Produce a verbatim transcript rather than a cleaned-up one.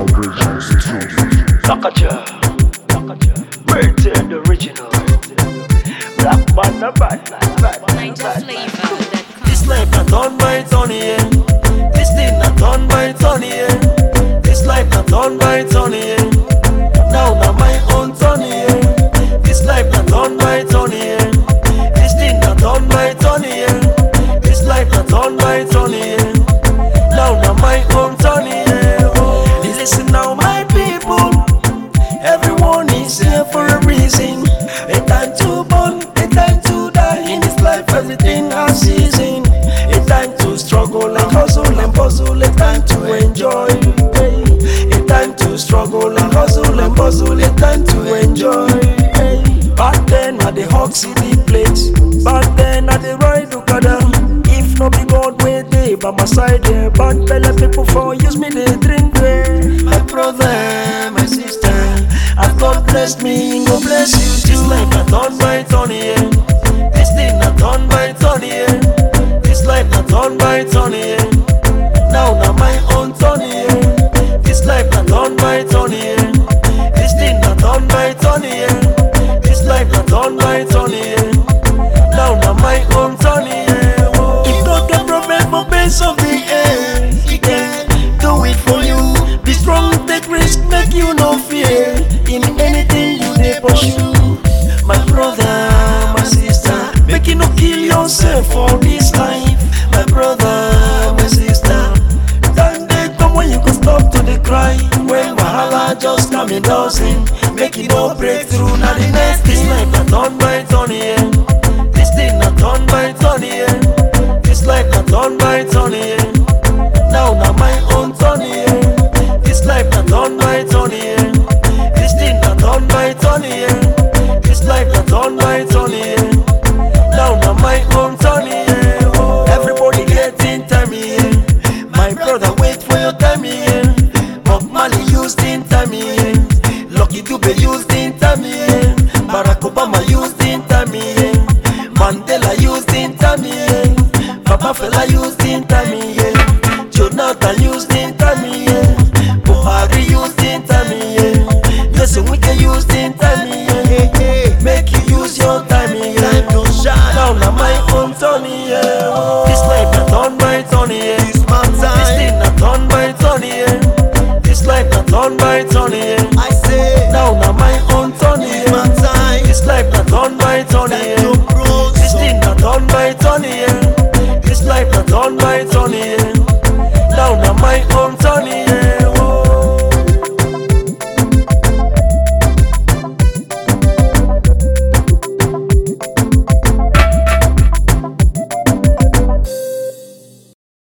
Sakaja, Britain the original. Black man, the bad man, bad man, bad man. This life not done by Tony, yeah. This thing not done by Tony, yeah. This life not done by Tony, yeah. Now not my own Tony, yeah. This life not done by Tony, yeah. This thing not done by Tony, yeah. This life not done by Tony, yeah. Now not my own Tony, yeah. Oh. Listen now, my people. Everyone is here for a reason. A time to born, a time to die. In this life, everything has season. A time to struggle and hustle and puzzle. A time to enjoy. A time to struggle and hustle and puzzle. A time to enjoy. Back then, at the Hawk City place. Back then, at the Ride Okada. If no be God, where they by my side there. Bad belly people for use me, they drink there. My brother, my sister. As God bless me, God bless you too. This life not done by Tony, yeah. This thing not done by Tony, yeah. This life not done by Tony, yeah. Now not my own Tony, yeah. This life not done by Tony, yeah. This thing not done by Tony, yeah. This life not done by Tony, yeah. Now not my own Tony, yeah. Oh. If God can provide for base of the air, He can do it for you. Be strong, take risk, make you no fear. In anything you dey pursue, my brother, my sister, make you no kill yourself for this life. My brother, my sister, time dey come when you go stop to dey cry. When wahala just come in dozen, make you no break through. Now the next thing, this life not done by Tony, yeah. This thing not done by Tony, yeah. This life not done by Tony, yeah. Now not my own Tony, yeah. This life not done by Tony, yeah. Done by Tony, yeah. This life not done by Tony, yeah. Now not my own Tony, yeah. Oh. Everybody getting time, yeah. My brother, wait for your time, yeah. Bob Marley used in time, yeah.